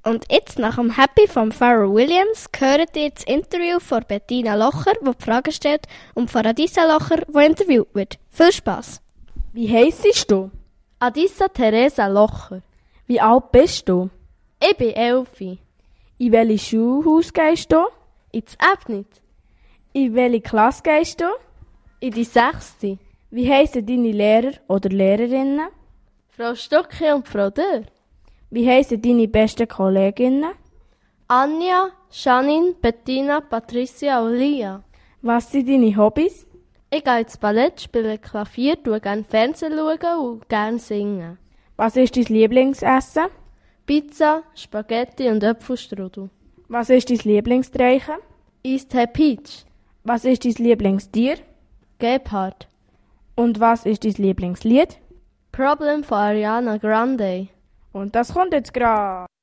Und jetzt, nach dem Happy von Pharrell Williams, hört ihr das Interview von Bettina Locher, die die Fragen stellt, und von Adissa Locher, die interviewt wird. Viel Spass! Wie heissest du? Adissa Theresa Locher. Wie alt bist du? Ich bin 11. In welches Schulhaus gehst du? Ins Ebnit. In welche Klasse gehst du? In die 6. Wie heissen deine Lehrer oder Lehrerinnen? Frau Stocki und Frau Dörr. Wie heissen deine besten Kolleginnen? Anja, Janine, Bettina, Patricia und Lia. Was sind deine Hobbys? Ich gehe ins Ballett, spiele Klavier, schaue gerne Fernsehen und gerne singen. Was ist dein Lieblingsessen? Pizza, Spaghetti und Apfelstrudel. Was ist dein Lieblingstreichen? Eistee Peach. Was ist dein Lieblingstier? Gepard. Und was ist dein Lieblingslied? Problem von Ariana Grande. Und das kommt jetzt gerade.